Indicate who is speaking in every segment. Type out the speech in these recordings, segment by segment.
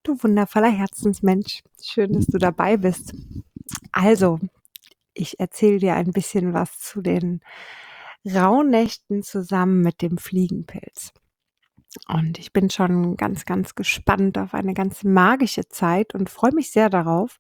Speaker 1: Du wundervoller Herzensmensch, schön, dass du dabei bist. Also, ich erzähle dir ein bisschen was zu den Rauhnächten zusammen mit dem Fliegenpilz. Und ich bin schon ganz, ganz gespannt auf eine ganz magische Zeit und freue mich sehr darauf.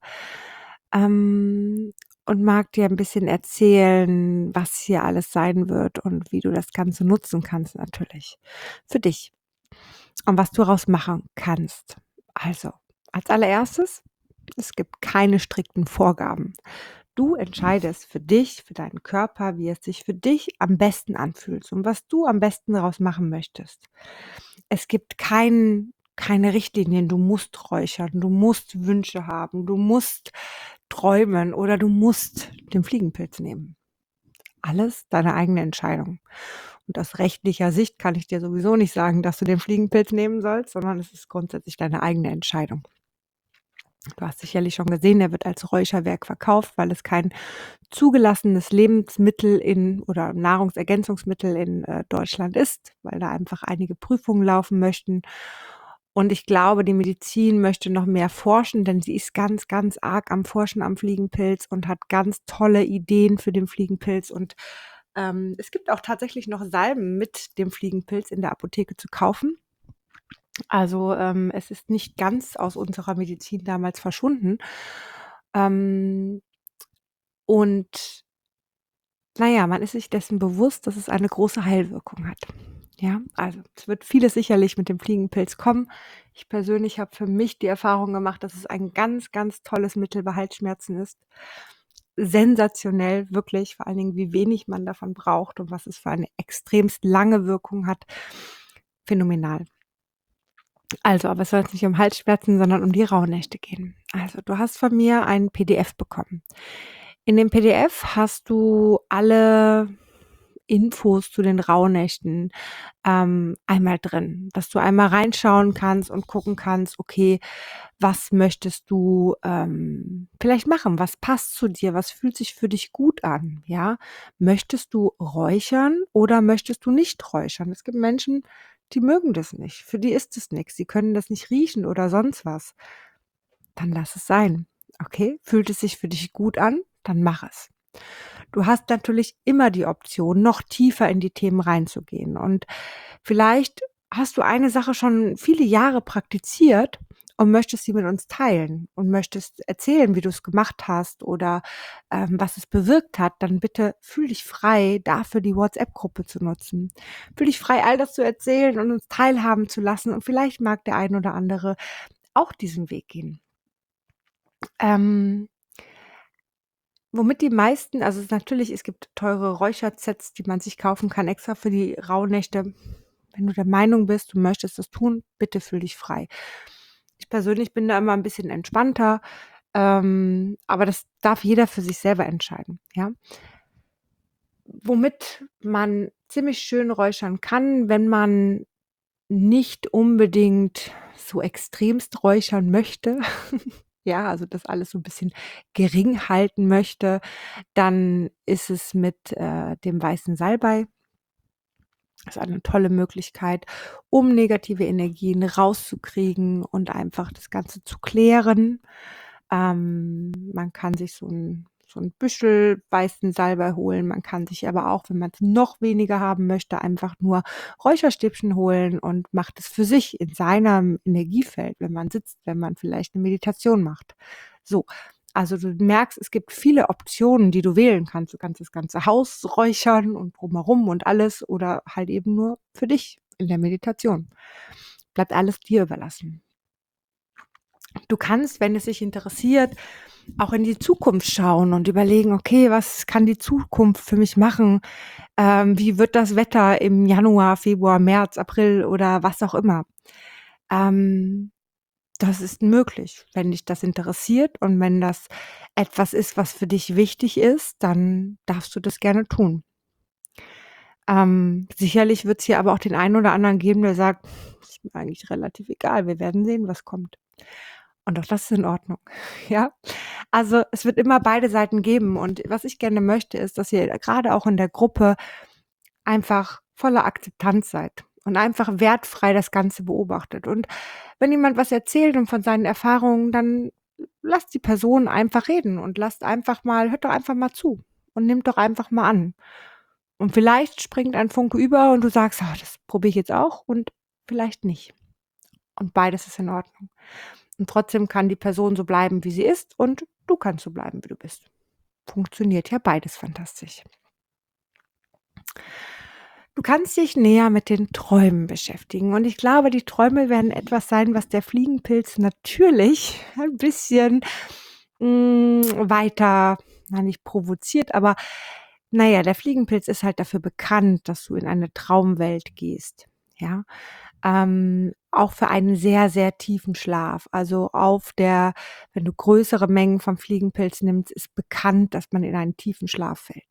Speaker 1: Und mag dir ein bisschen erzählen, was hier alles sein wird und wie du das Ganze nutzen kannst natürlich für dich und was du daraus machen kannst. Also, als allererstes, es gibt keine strikten Vorgaben. Du entscheidest für dich, für deinen Körper, wie es sich für dich am besten anfühlt und was du am besten daraus machen möchtest. Es gibt keine Richtlinien. Du musst räuchern, du musst Wünsche haben, du musst träumen oder du musst den Fliegenpilz nehmen. Alles deine eigene Entscheidung. Und aus rechtlicher Sicht kann ich dir sowieso nicht sagen, dass du den Fliegenpilz nehmen sollst, sondern es ist grundsätzlich deine eigene Entscheidung. Du hast sicherlich schon gesehen, der wird als Räucherwerk verkauft, weil es kein zugelassenes Lebensmittel oder Nahrungsergänzungsmittel in Deutschland ist, weil da einfach einige Prüfungen laufen möchten. Und ich glaube, die Medizin möchte noch mehr forschen, denn sie ist ganz, ganz arg am Forschen am Fliegenpilz und hat ganz tolle Ideen für den Fliegenpilz. Und es gibt auch tatsächlich noch Salben mit dem Fliegenpilz in der Apotheke zu kaufen. Also, es ist nicht ganz aus unserer Medizin damals verschwunden. Ähm, und naja, man ist sich dessen bewusst, dass es eine große Heilwirkung hat. Ja, also es wird vieles sicherlich mit dem Fliegenpilz kommen. Ich persönlich habe für mich die Erfahrung gemacht, dass es ein ganz, ganz tolles Mittel bei Halsschmerzen ist. Sensationell, wirklich, vor allen Dingen, wie wenig man davon braucht und was es für eine extremst lange Wirkung hat. Phänomenal. Also, aber es soll jetzt nicht um Halsschmerzen, sondern um die Rauhnächte gehen. Also, du hast von mir ein PDF bekommen. In dem PDF hast du alle Infos zu den Rauhnächten einmal drin, dass du einmal reinschauen kannst und gucken kannst, okay, was möchtest du vielleicht machen? Was passt zu dir? Was fühlt sich für dich gut an? Ja, möchtest du räuchern oder möchtest du nicht räuchern? Es gibt Menschen, die mögen das nicht. Für die ist es nichts. Sie können das nicht riechen oder sonst was. Dann lass es sein. Okay? Fühlt es sich für dich gut an? Dann mach es. Du hast natürlich immer die Option, noch tiefer in die Themen reinzugehen. Und vielleicht hast du eine Sache schon viele Jahre praktiziert und möchtest sie mit uns teilen und möchtest erzählen, wie du es gemacht hast oder was es bewirkt hat, dann bitte fühl dich frei, dafür die WhatsApp-Gruppe zu nutzen. Fühl dich frei, all das zu erzählen und uns teilhaben zu lassen. Und vielleicht mag der ein oder andere auch diesen Weg gehen. Womit die meisten, also natürlich, es gibt teure Räuchersets, die man sich kaufen kann, extra für die Rauhnächte. Wenn du der Meinung bist, du möchtest das tun, bitte fühl dich frei. Ich persönlich bin da immer ein bisschen entspannter, aber das darf jeder für sich selber entscheiden, ja. Womit man ziemlich schön räuchern kann, wenn man nicht unbedingt so extremst räuchern möchte, ja, also das alles so ein bisschen gering halten möchte, dann ist es mit dem weißen Salbei. Das ist eine tolle Möglichkeit, um negative Energien rauszukriegen und einfach das Ganze zu klären. Man kann sich so ein Büschel weißen Salbei holen. Man kann sich aber auch, wenn man es noch weniger haben möchte, einfach nur Räucherstäbchen holen und macht es für sich in seinem Energiefeld, wenn man sitzt, wenn man vielleicht eine Meditation macht. So, also du merkst, es gibt viele Optionen, die du wählen kannst. Du kannst das ganze Haus räuchern und drumherum und alles oder halt eben nur für dich in der Meditation. Bleibt alles dir überlassen. Du kannst, wenn es dich interessiert, auch in die Zukunft schauen und überlegen, okay, was kann die Zukunft für mich machen? Wie wird das Wetter im Januar, Februar, März, April oder was auch immer? Das ist möglich. Wenn dich das interessiert und wenn das etwas ist, was für dich wichtig ist, dann darfst du das gerne tun. Sicherlich wird es hier aber auch den einen oder anderen geben, der sagt, ist mir eigentlich relativ egal, wir werden sehen, was kommt. Und auch das ist in Ordnung, ja? Also, es wird immer beide Seiten geben und was ich gerne möchte, ist, dass ihr gerade auch in der Gruppe einfach voller Akzeptanz seid und einfach wertfrei das Ganze beobachtet. Und wenn jemand was erzählt und von seinen Erfahrungen, dann lasst die Person einfach reden und hört doch einfach mal zu und nimmt doch einfach mal an. Und vielleicht springt ein Funke über und du sagst: „Ah, das probiere ich jetzt auch“, und vielleicht nicht. Und beides ist in Ordnung. Und trotzdem kann die Person so bleiben, wie sie ist, und du kannst so bleiben, wie du bist. Funktioniert ja beides fantastisch. Du kannst dich näher mit den Träumen beschäftigen, und ich glaube, die Träume werden etwas sein, was der Fliegenpilz natürlich ein bisschen, weiter, nicht provoziert, aber na ja, der Fliegenpilz ist halt dafür bekannt, dass du in eine Traumwelt gehst, ja? Auch für einen sehr, sehr tiefen Schlaf. Also, wenn du größere Mengen vom Fliegenpilz nimmst, ist bekannt, dass man in einen tiefen Schlaf fällt.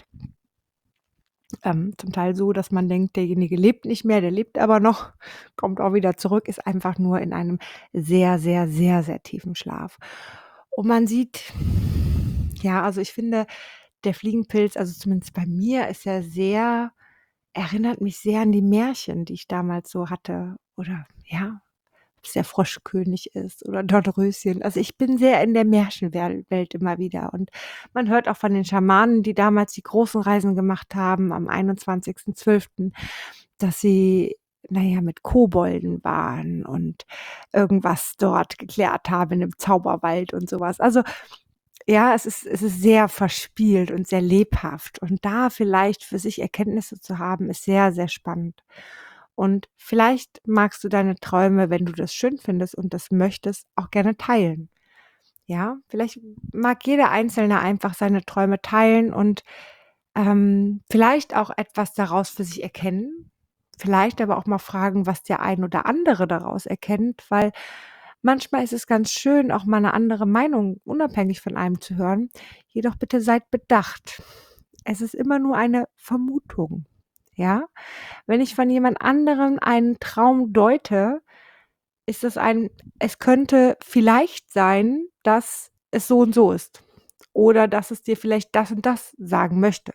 Speaker 1: Zum Teil so, dass man denkt, derjenige lebt nicht mehr, der lebt aber noch, kommt auch wieder zurück, ist einfach nur in einem sehr, sehr, sehr, sehr tiefen Schlaf. Und man sieht, ja, also ich finde, der Fliegenpilz, also zumindest bei mir, ist ja sehr, erinnert mich sehr an die Märchen, die ich damals so hatte. Oder ja, ob's der Froschkönig ist oder Dornröschen. Also, ich bin sehr in der Märchenwelt immer wieder, und man hört auch von den Schamanen, die damals die großen Reisen gemacht haben am 21.12., dass sie, na ja, mit Kobolden waren und irgendwas dort geklärt haben im Zauberwald und so was. Also, ja, es ist sehr verspielt und sehr lebhaft, und da vielleicht für sich Erkenntnisse zu haben, ist sehr, sehr spannend. Und vielleicht magst du deine Träume, wenn du das schön findest und das möchtest, auch gerne teilen. Ja, vielleicht mag jeder Einzelne einfach seine Träume teilen und, vielleicht auch etwas daraus für sich erkennen. Vielleicht aber auch mal fragen, was der ein oder andere daraus erkennt, weil manchmal ist es ganz schön, auch mal 'ne andere Meinung unabhängig von einem zu hören. Jedoch bitte seid bedacht. Es ist immer nur eine Vermutung, ja? Wenn ich von jemand anderem einen Traum deute, ist es könnte vielleicht sein, dass es so und so ist oder dass es dir vielleicht das und das sagen möchte.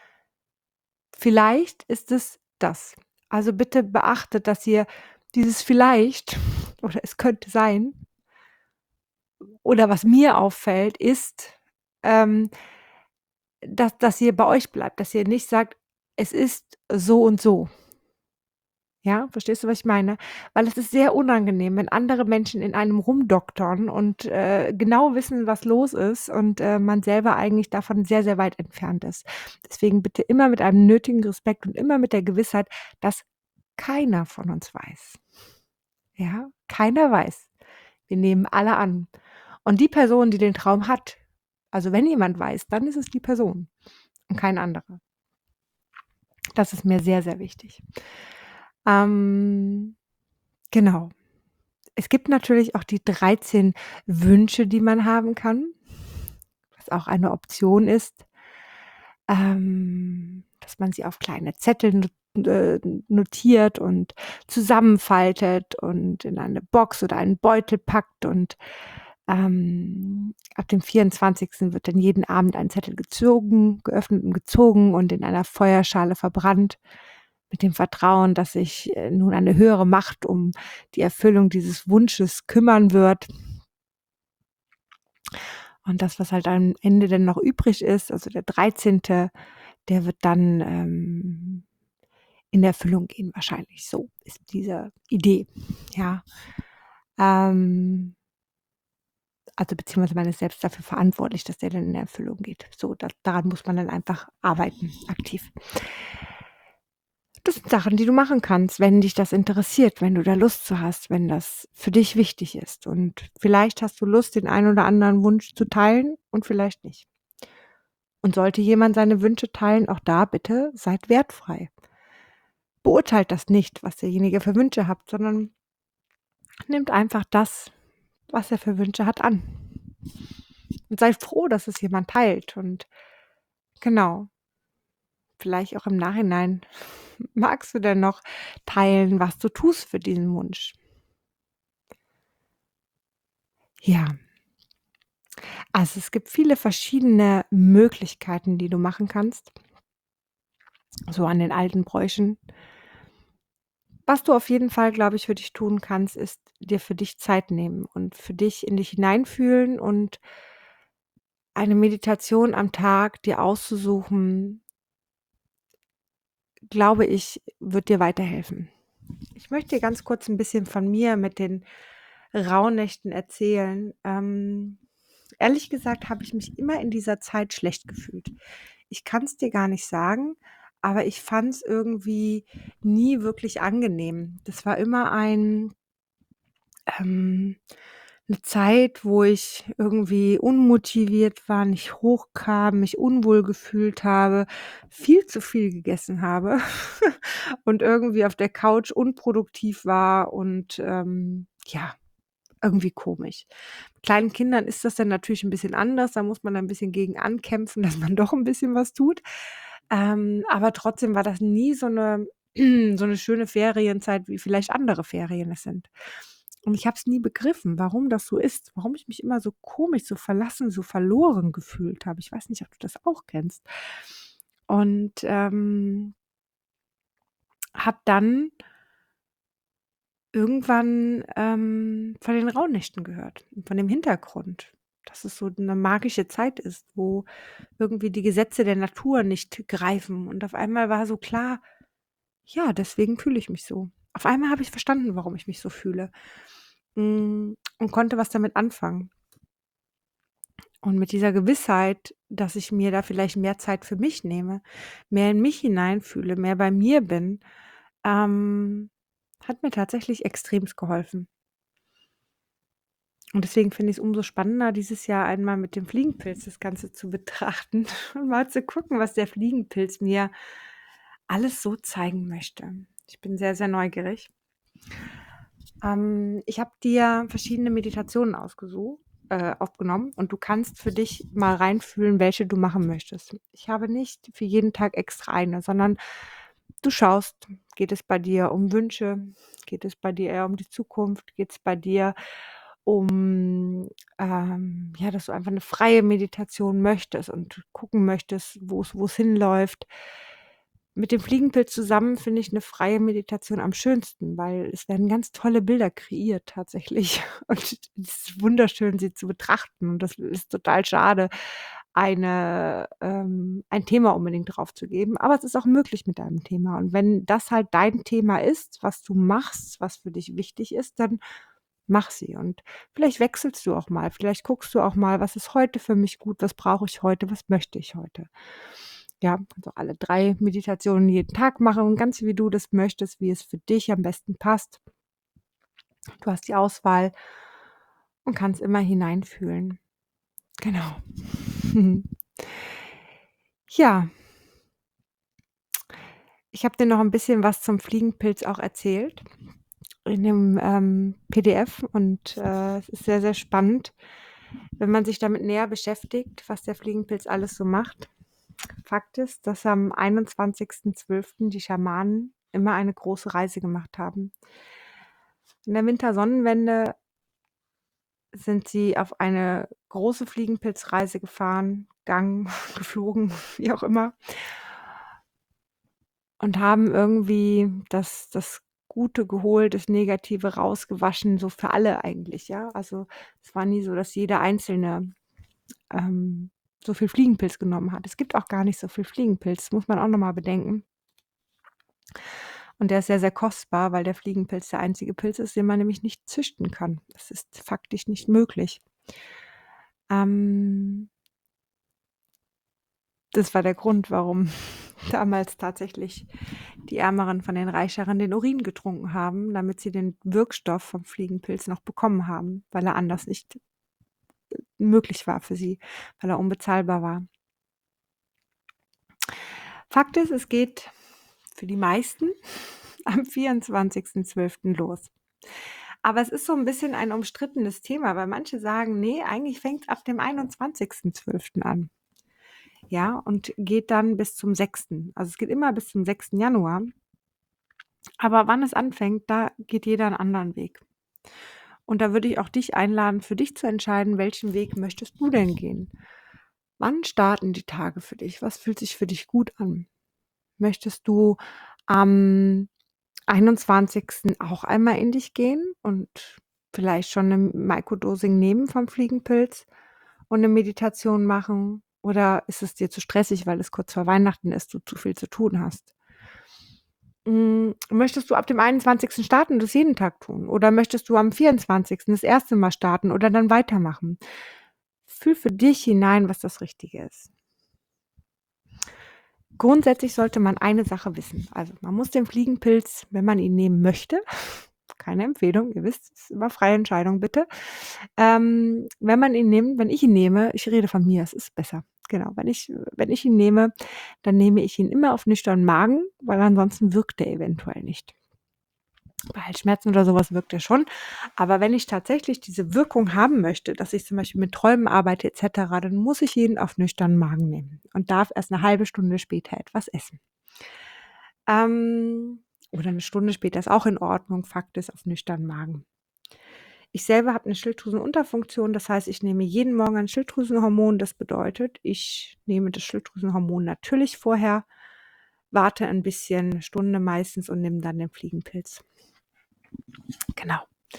Speaker 1: Vielleicht ist es das. Also, bitte beachtet, dass ihr dieses vielleicht oder es könnte sein, oder was mir auffällt, ist, ähm, dass ihr bei euch bleibt, dass ihr nicht sagt: „Es ist so und so.“ Ja, verstehst du, was ich meine? Weil es ist sehr unangenehm, wenn andere Menschen in einem rumdoktern und, genau wissen, was los ist, und, man selber eigentlich davon sehr, sehr weit entfernt ist. Deswegen bitte immer mit einem nötigen Respekt und immer mit der Gewissheit, dass keiner von uns weiß. Ja, keiner weiß. Wir nehmen alle an. Und die Person, die den Traum hat, also wenn jemand weiß, dann ist es die Person und kein anderer. Das ist mir sehr, sehr wichtig. Ähm, genau. Es gibt natürlich auch die 13 Wünsche, die man haben kann, was auch eine Option ist, dass man sie auf kleine Zettel notiert und zusammenfaltet und in eine Box oder einen Beutel packt, und, ab dem 24. wird dann jeden Abend ein Zettel geöffnet und gezogen und in einer Feuerschale verbrannt, mit dem Vertrauen, dass sich, nun eine höhere Macht um die Erfüllung dieses Wunsches kümmern wird. Und das, was halt am Ende dann noch übrig ist, also der 13., der wird dann, in Erfüllung gehen wahrscheinlich. So ist diese Idee, ja. Ähm, also beziehungsweise man ist selbst dafür verantwortlich, dass der dann in Erfüllung geht. So, daran muss man dann einfach arbeiten, aktiv. Das sind Sachen, die du machen kannst, wenn dich das interessiert, wenn du da Lust zu hast, wenn das für dich wichtig ist. Und vielleicht hast du Lust, den einen oder anderen Wunsch zu teilen und vielleicht nicht. Und sollte jemand seine Wünsche teilen, auch da bitte seid wertfrei. Beurteilt das nicht, was derjenige für Wünsche hat, sondern nehmt einfach das, was er für Wünsche hat, an. Und seid froh, dass es jemand teilt, und genau, vielleicht auch im Nachhinein magst du denn noch teilen, was du tust für diesen Wunsch. Ja, also es gibt viele verschiedene Möglichkeiten, die du machen kannst, so an den alten Bräuchen. Was du auf jeden Fall, glaube ich, für dich tun kannst, ist dir für dich Zeit nehmen und für dich in dich hineinfühlen und eine Meditation am Tag dir auszusuchen, glaube ich, wird dir weiterhelfen. Ich möchte dir ganz kurz ein bisschen von mir mit den Rauhnächten erzählen. Ehrlich gesagt habe ich mich immer in dieser Zeit schlecht gefühlt. Ich kann es dir gar nicht sagen, aber ich fand es irgendwie nie wirklich angenehm. Das war immer ähm 'ne Zeit, wo ich irgendwie unmotiviert war, nicht hochkam, mich unwohl gefühlt habe, viel zu viel gegessen habe und irgendwie auf der Couch unproduktiv war und, ja, irgendwie komisch. Mit kleinen Kindern ist das dann natürlich 'n bisschen anders, da muss man ein bisschen gegen ankämpfen, dass man doch 'n bisschen was tut. Aber trotzdem war das nie so 'ne so 'ne schöne Ferienzeit, wie vielleicht andere Ferien es sind. Und ich habe es nie begriffen, warum das so ist, warum ich mich immer so komisch, so verlassen, so verloren gefühlt habe. Ich weiß nicht, ob du das auch kennst. Und, habe dann irgendwann, von den Rauhnächten gehört und von dem Hintergrund, dass es so 'ne magische Zeit ist, wo irgendwie die Gesetze der Natur nicht greifen. Und auf einmal war so klar: „Ja, deswegen fühle ich mich so.“ Auf einmal habe ich verstanden, warum ich mich so fühle, und konnte was damit anfangen. Und mit dieser Gewissheit, dass ich mir da vielleicht mehr Zeit für mich nehme, mehr in mich hineinfühle, mehr bei mir bin, ähm, hat mir tatsächlich extremst geholfen. Und deswegen finde ich's umso spannender, dieses Jahr einmal mit dem Fliegenpilz das Ganze zu betrachten und mal zu gucken, was der Fliegenpilz mir alles so zeigen möchte. Ich bin sehr, sehr neugierig. Ich habe dir verschiedene Meditationen aufgenommen und du kannst für dich mal reinfühlen, welche du machen möchtest. Ich habe nicht für jeden Tag extra eine, sondern du schaust, geht es bei dir um Wünsche? Geht es bei dir eher um die Zukunft? Geht es bei dir um, ja, dass du einfach eine freie Meditation möchtest und gucken möchtest, wo es hinläuft? Mit dem Fliegenpilz zusammen finde ich 'ne freie Meditation am schönsten, weil es werden ganz tolle Bilder kreiert tatsächlich. Und es ist wunderschön, sie zu betrachten. Und das ist total schade, ein Thema unbedingt draufzugeben. Aber es ist auch möglich mit deinem Thema. Und wenn das halt dein Thema ist, was du machst, was für dich wichtig ist, dann mach sie. Und vielleicht wechselst du auch mal. Vielleicht guckst du auch mal: „Was ist heute für mich gut? Was brauche ich heute? Was möchte ich heute?“ Ja, kannst auch alle 3 Meditationen jeden Tag machen, ganz wie du das möchtest, wie es für dich am besten passt. Du hast die Auswahl und kannst immer hineinfühlen. Genau. Ja, ich habe dir noch 'n bisschen was zum Fliegenpilz auch erzählt in dem, PDF und, es ist sehr, sehr spannend, wenn man sich damit näher beschäftigt, was der Fliegenpilz alles so macht. Fakt ist, dass am 21.12. die Schamanen immer eine große Reise gemacht haben. In der Wintersonnenwende sind sie auf eine große Fliegenpilzreise gefahren, gegangen, geflogen, wie auch immer, und haben irgendwie das Gute geholt, das Negative rausgewaschen, so für alle eigentlich, ja? Also, es war nie so, dass jeder Einzelne, ähm, so viel Fliegenpilz genommen hat. Es gibt auch gar nicht so viel Fliegenpilz, muss man auch noch mal bedenken. Und der ist sehr, sehr kostbar, weil der Fliegenpilz der einzige Pilz ist, den man nämlich nicht züchten kann. Das ist faktisch nicht möglich. Ähm, Das war der Grund, warum damals tatsächlich die Ärmeren von den Reicheren den Urin getrunken haben, damit sie den Wirkstoff vom Fliegenpilz noch bekommen haben, weil er anders nicht möglich war für sie, weil er unbezahlbar war. Fakt ist, es geht für die meisten am 24.12. los. Aber es ist so 'n bisschen ein umstrittenes Thema, weil manche sagen: „Ne, eigentlich fängt's ab dem 21.12. an.“ Ja, und geht dann bis zum 6. Also, es geht immer bis zum 6. Januar. Aber wann es anfängt, da geht jeder 'n anderen Weg. Und da würde ich auch dich einladen, für dich zu entscheiden, welchen Weg möchtest du denn gehen? Wann starten die Tage für dich? Was fühlt sich für dich gut an? Möchtest du am 21. auch einmal in dich gehen und vielleicht schon 'ne Microdosing nehmen vom Fliegenpilz und 'ne Meditation machen? Oder ist es dir zu stressig, weil es kurz vor Weihnachten ist, du zu viel zu tun hast? Möchtest du ab dem 21. starten und das jeden Tag tun? Oder möchtest du am 24. das erste Mal starten oder dann weitermachen? Fühl für dich hinein, was das Richtige ist. Grundsätzlich sollte man eine Sache wissen. Also, man muss den Fliegenpilz, wenn man ihn nehmen möchte, keine Empfehlung, ihr wisst, ist immer freie Entscheidung bitte. Wenn man ihn nimmt, wenn ich ihn nehme, ich rede von mir, es ist besser. Genau, wenn ich ihn nehme, dann nehme ich ihn immer auf nüchternen Magen, weil ansonsten wirkt er eventuell nicht. Bei Halsschmerzen oder sowas wirkt er schon. Aber wenn ich tatsächlich diese Wirkung haben möchte, dass ich zum Beispiel mit Träumen arbeite et cetera, dann muss ich ihn auf nüchternen Magen nehmen und darf erst 'ne halbe Stunde später etwas essen. Oder 'ne Stunde später ist auch in Ordnung. Fakt ist, auf nüchternen Magen. Ich selber habe 'ne Schilddrüsenunterfunktion, das heißt, ich nehme jeden Morgen ein Schilddrüsenhormon. Das bedeutet, ich nehme das Schilddrüsenhormon natürlich vorher, warte ein bisschen, 'ne Stunde meistens und nehme dann den Fliegenpilz. Genau.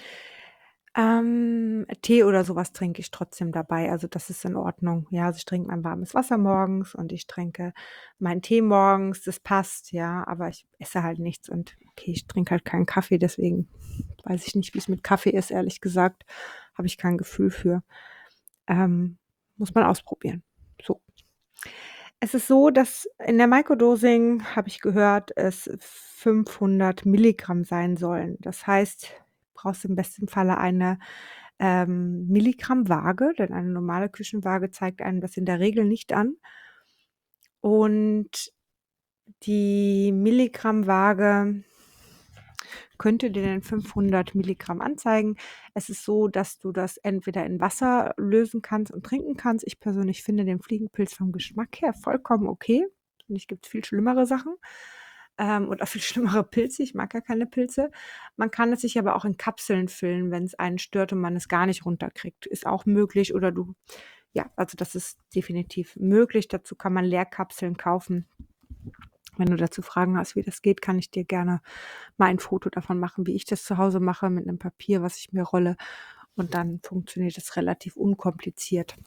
Speaker 1: Tee oder sowas trinke ich trotzdem dabei, also das ist in Ordnung. Ja, also ich trinke mein warmes Wasser morgens und ich trinke meinen Tee morgens, das passt, ja, aber ich esse halt nichts und okay, ich trinke halt keinen Kaffee, deswegen weiß ich nicht, wie's mit Kaffee ist, ehrlich gesagt. Habe ich kein Gefühl für. Muss man ausprobieren. So. Es ist so, dass in der Microdosing, habe ich gehört, es 500 Milligramm sein sollen. Das heißt, brauchst im besten Falle eine, Milligrammwaage, denn eine normale Küchenwaage zeigt einem das in der Regel nicht an. Und die Milligrammwaage könnte dir dann 500 Milligramm anzeigen. Es ist so, dass du das entweder in Wasser lösen kannst und trinken kannst. Ich persönlich finde den Fliegenpilz vom Geschmack her vollkommen okay. Finde ich, gibt's viel schlimmere Sachen, und auch viel schlimmere Pilze. Ich mag ja keine Pilze. Man kann es sich aber auch in Kapseln füllen, wenn's einen stört und man es gar nicht runterkriegt. Ist auch möglich oder du ja, also das ist definitiv möglich. Dazu kann man Leerkapseln kaufen. Wenn du dazu Fragen hast, wie das geht, kann ich dir gerne mal ein Foto davon machen, wie ich das zu Hause mache mit 'nem Papier, was ich mir rolle und dann funktioniert das relativ unkompliziert.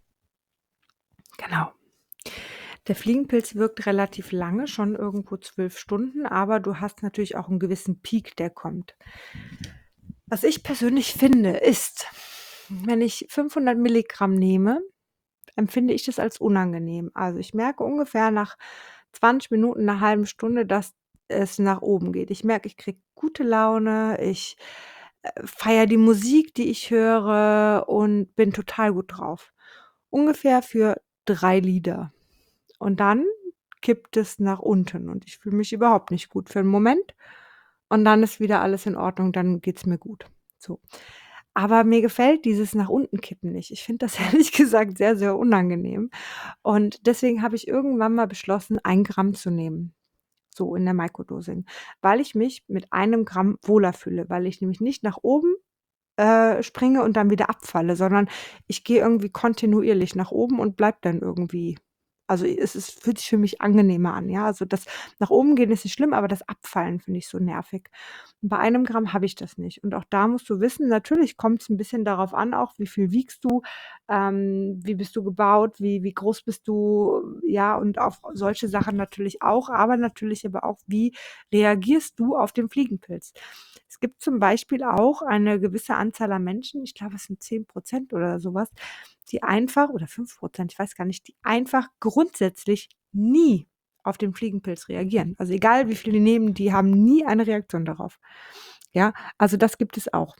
Speaker 1: Genau. Der Fliegenpilz wirkt relativ lange, schon irgendwo 12 Stunden, aber du hast natürlich auch 'n gewissen Peak, der kommt. Was ich persönlich finde, ist, wenn ich 500 Milligramm nehme, empfinde ich das als unangenehm. Also, ich merke ungefähr nach 20 Minuten, 'ner halben Stunde, dass es nach oben geht. Ich merke, ich kriege gute Laune, ich, feiere die Musik, die ich höre und bin total gut drauf. Ungefähr für 3 Lieder. Und dann kippt es nach unten und ich fühle mich überhaupt nicht gut für 'n Moment und dann ist wieder alles in Ordnung, dann geht's mir gut. So. Aber mir gefällt dieses nach unten kippen nicht. Ich finde das ehrlich gesagt sehr, sehr unangenehm. Und deswegen habe ich irgendwann mal beschlossen, 1 Gramm zu nehmen, so in der Microdosing, weil ich mich mit 1 Gramm wohler fühle, weil ich nämlich nicht nach oben, springe und dann wieder abfalle, sondern ich gehe irgendwie kontinuierlich nach oben und bleibe dann irgendwie also, fühlt sich für mich angenehmer an, ja? Also, das nach oben gehen ist nicht schlimm, aber das Abfallen finde ich so nervig. Und bei 1 Gramm habe ich das nicht. Und auch da musst du wissen, natürlich kommt's 'n bisschen darauf an auch, wie viel wiegst du, wie bist du gebaut, wie groß bist du, ja, und auf solche Sachen natürlich auch, aber auch, wie reagierst du auf den Fliegenpilz? Es gibt zum Beispiel auch eine gewisse Anzahl an Menschen, ich glaube, es sind 10% oder so was, die einfach oder 5%, ich weiß gar nicht, die einfach grundsätzlich nie auf den Fliegenpilz reagieren. Also, egal wie viel die nehmen, die haben nie eine Reaktion darauf. Ja, also das gibt es auch.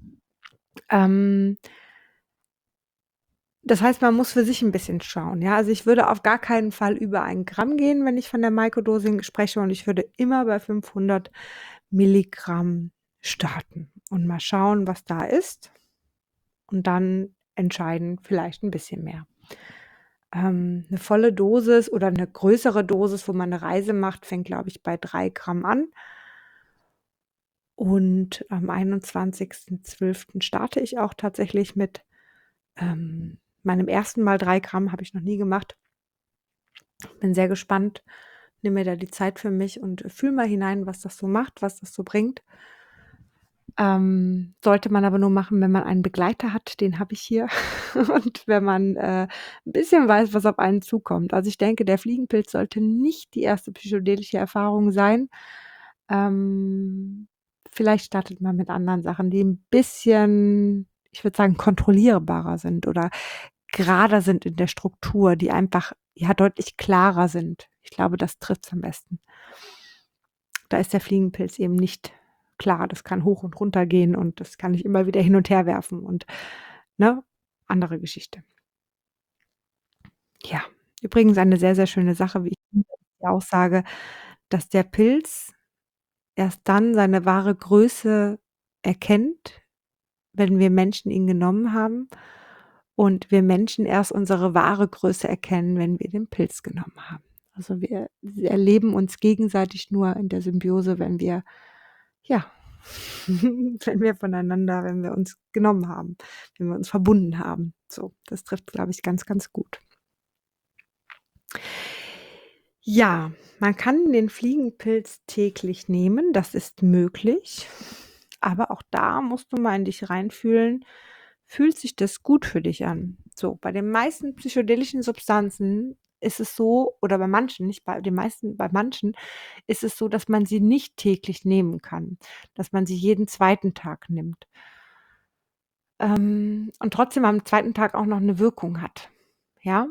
Speaker 1: Ähm Das heißt, man muss für sich 'n bisschen schauen, ja? Also, ich würde auf gar keinen Fall über 1 Gramm gehen, wenn ich von der Microdosing spreche und ich würde immer bei 500 Milligramm starten und mal schauen, was da ist und dann entscheiden, vielleicht 'n bisschen mehr. 'Ne volle Dosis oder 'ne größere Dosis, wo man 'ne Reise macht, fängt, glaube ich, bei 3 Gramm an. Und am 21.12. starte ich auch tatsächlich mit, meinem ersten Mal 3 Gramm, habe ich noch nie gemacht. Bin sehr gespannt. nehme mir da die Zeit für mich und fühle mal hinein, was das so macht, was das so bringt. Sollte man aber nur machen, wenn man einen Begleiter hat, den habe ich hier und wenn man, 'n bisschen weiß, was auf einen zukommt. Also, ich denke, der Fliegenpilz sollte nicht die erste psychedelische Erfahrung sein. Vielleicht startet man mit anderen Sachen, die 'n bisschen, ich würde sagen, kontrollierbarer sind oder gerader sind in der Struktur, die einfach, ja, deutlich klarer sind. Ich glaube, das trifft's am besten. Da ist der Fliegenpilz eben nicht klar. Das kann hoch und runter gehen und das kann ich immer wieder hin und her werfen und, ne, andere Geschichte. Ja, übrigens eine sehr, sehr schöne Sache, wie ich finde, die Aussage, dass der Pilz erst dann seine wahre Größe erkennt, wenn wir Menschen ihn genommen haben und wir Menschen erst unsere wahre Größe erkennen, wenn wir den Pilz genommen haben. Also, wir erleben uns gegenseitig nur in der Symbiose, wenn wir, ja, wenn wir uns genommen haben, wenn wir uns verbunden haben. So, das trifft, glaube ich, ganz, ganz gut. Ja, man kann den Fliegenpilz täglich nehmen, das ist möglich, aber auch da musst du mal in dich reinfühlen, fühlt sich das gut für dich an? So, bei den meisten psychedelischen Substanzen ist es so, oder bei manchen, nicht bei den meisten, bei manchen ist es so, dass man sie nicht täglich nehmen kann, dass man sie jeden zweiten Tag nimmt, und trotzdem am zweiten Tag auch noch 'ne Wirkung hat, ja?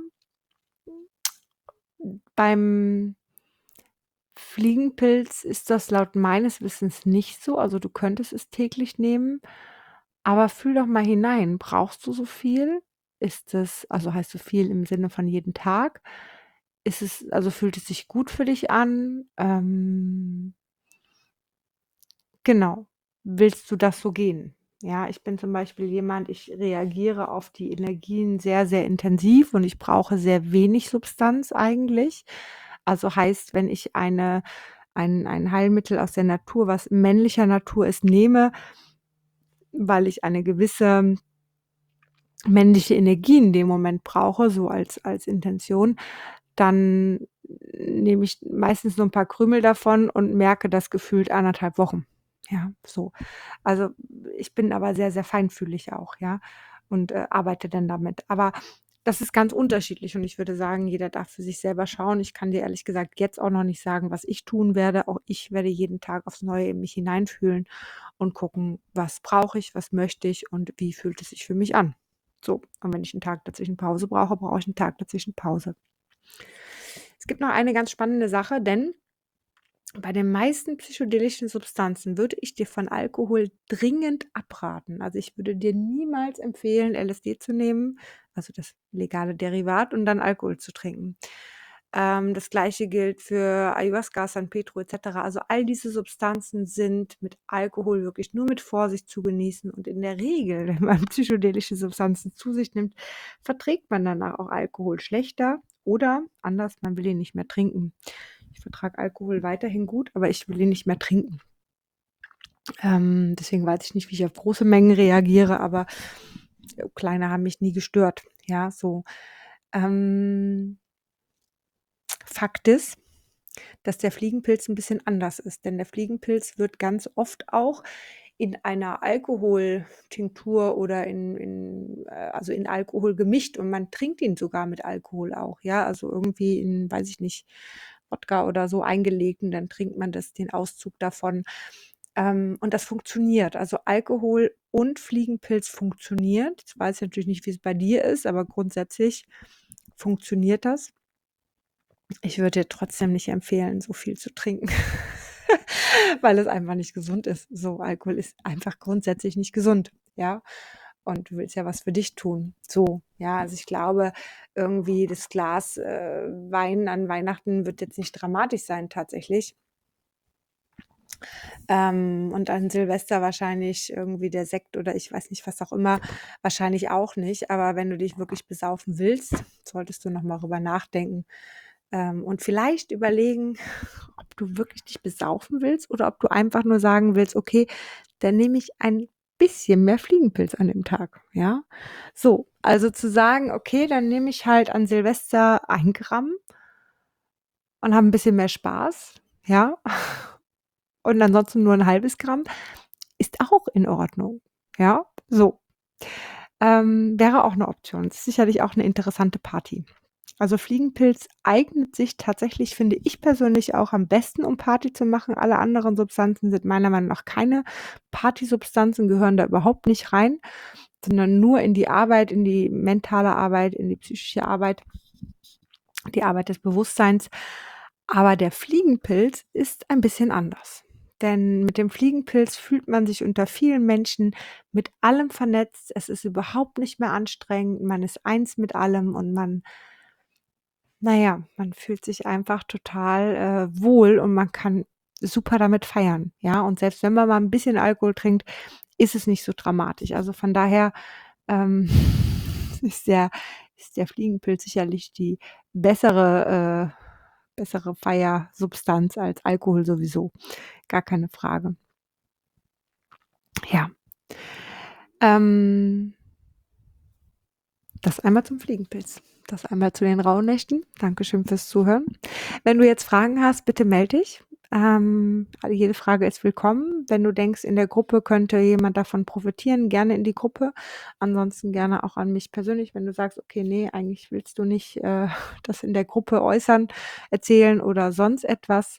Speaker 1: Beim Fliegenpilz ist das laut meines Wissens nicht so. Also, du könntest es täglich nehmen, aber fühl doch mal hinein. Brauchst du so viel? Ist es, also, heißt so viel im Sinne von jeden Tag? Ist es, also, fühlt es sich gut für dich an? Genau. Willst du das so gehen? Ja, ich bin zum Beispiel jemand, ich reagiere auf die Energien sehr, sehr intensiv und ich brauche sehr wenig Substanz eigentlich. Also, heißt, wenn ich ein Heilmittel aus der Natur, was männlicher Natur ist, nehme, weil ich eine gewisse männliche Energie in dem Moment brauche, so als Intention, dann nehme ich meistens nur 'n paar Krümel davon und merke das gefühlt 1,5 Wochen. Ja, so. Also, ich bin aber sehr, sehr feinfühlig auch, ja, und, arbeite dann damit. Aber das ist ganz unterschiedlich und ich würde sagen, jeder darf für sich selber schauen. Ich kann dir ehrlich gesagt jetzt auch noch nicht sagen, was ich tun werde. Auch ich werde jeden Tag aufs Neue in mich hineinfühlen und gucken, was brauche ich, was möchte ich und wie fühlt es sich für mich an. So, und wenn ich 'n Tag dazwischen Pause brauche, brauche ich 'n Tag dazwischen Pause. Es gibt noch eine ganz spannende Sache, denn bei den meisten psychedelischen Substanzen würde ich dir von Alkohol dringend abraten. Also, ich würde dir niemals empfehlen, LSD zu nehmen, also das legale Derivat, und dann Alkohol zu trinken. Das Gleiche gilt für Ayahuasca, San Pedro et cetera. Also, all diese Substanzen sind mit Alkohol wirklich nur mit Vorsicht zu genießen und in der Regel, wenn man psychedelische Substanzen zu sich nimmt, verträgt man danach auch Alkohol schlechter oder anders, man will ihn nicht mehr trinken. Ich vertrage Alkohol weiterhin gut, aber ich will ihn nicht mehr trinken. Deswegen weiß ich nicht, wie ich auf große Mengen reagiere, aber kleine haben mich nie gestört. Ja, so. Ähm, Fakt ist, dass der Fliegenpilz 'n bisschen anders ist, denn der Fliegenpilz wird ganz oft auch in einer Alkoholtinktur oder also in Alkohol gemischt und man trinkt ihn sogar mit Alkohol auch, ja, also irgendwie in, weiß ich nicht, Wodka oder so eingelegt und dann trinkt man den Auszug davon. Und das funktioniert. Also, Alkohol und Fliegenpilz funktioniert. Jetzt weiß ich natürlich nicht, wie es bei dir ist, aber grundsätzlich funktioniert das. Ich würde dir trotzdem nicht empfehlen, so viel zu trinken, weil es einfach nicht gesund ist. So, Alkohol ist einfach grundsätzlich nicht gesund, ja? Und du willst ja was für dich tun. So, ja, also ich glaube, irgendwie das Glas, Wein an Weihnachten wird jetzt nicht dramatisch sein tatsächlich. Und an Silvester wahrscheinlich irgendwie der Sekt oder ich weiß nicht, was auch immer, wahrscheinlich auch nicht. Aber wenn du dich wirklich besaufen willst, solltest du noch mal drüber nachdenken, und vielleicht überlegen, ob du wirklich dich besaufen willst oder ob du einfach nur sagen willst: „Okay, dann nehme ich ein bisschen mehr Fliegenpilz an dem Tag“, ja? So, also zu sagen: „Okay, dann nehme ich halt an Silvester 1 Gramm und haben 'n bisschen mehr Spaß, ja? Und ansonsten nur 'n halbes Gramm, ist auch in Ordnung, ja? So, wäre auch 'ne Option. Ist sicherlich auch 'ne interessante Party. Also, Fliegenpilz eignet sich tatsächlich, finde ich persönlich, auch am besten, um Party zu machen. Alle anderen Substanzen sind meiner Meinung nach keine Partysubstanzen, gehören da überhaupt nicht rein, sondern nur in die Arbeit, in die mentale Arbeit, in die psychische Arbeit, die Arbeit des Bewusstseins. Aber der Fliegenpilz ist ein bisschen anders. Denn mit dem Fliegenpilz fühlt man sich unter vielen Menschen mit allem vernetzt. Es ist überhaupt nicht mehr anstrengend. Man ist eins mit allem und man fühlt sich einfach total, wohl und man kann super damit feiern, ja? Und selbst wenn man mal 'n bisschen Alkohol trinkt, ist es nicht so dramatisch. Also, von daher, ähm, ist der ist der Fliegenpilz sicherlich die bessere Feiersubstanz als Alkohol sowieso, gar keine Frage. Ja, ähm, das einmal zum Fliegenpilz. Das einmal zu den Rauhnächten. Dankeschön fürs Zuhören. Wenn du jetzt Fragen hast, bitte melde dich. Jede Frage ist willkommen. Wenn du denkst, in der Gruppe könnte jemand davon profitieren, gerne in die Gruppe. Ansonsten gerne auch an mich persönlich, wenn du sagst: „Okay, ne, eigentlich willst du nicht, das in der Gruppe äußern, erzählen oder sonst etwas."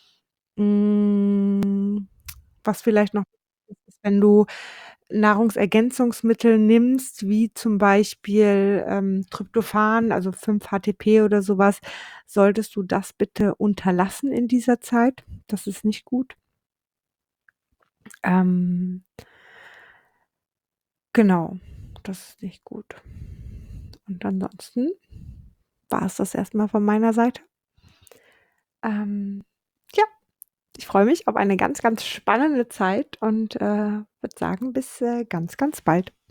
Speaker 1: Hm, was vielleicht noch ist, wenn du Nahrungsergänzungsmittel nimmst, wie zum Beispiel, Tryptophan, also 5-HTP oder so was, solltest du das bitte unterlassen in dieser Zeit. Das ist nicht gut. Ähm, genau, das ist nicht gut. Und ansonsten war's das erst mal von meiner Seite. Ja, ich freue mich auf eine ganz, ganz spannende Zeit und, würde sagen, bis, ganz, ganz bald.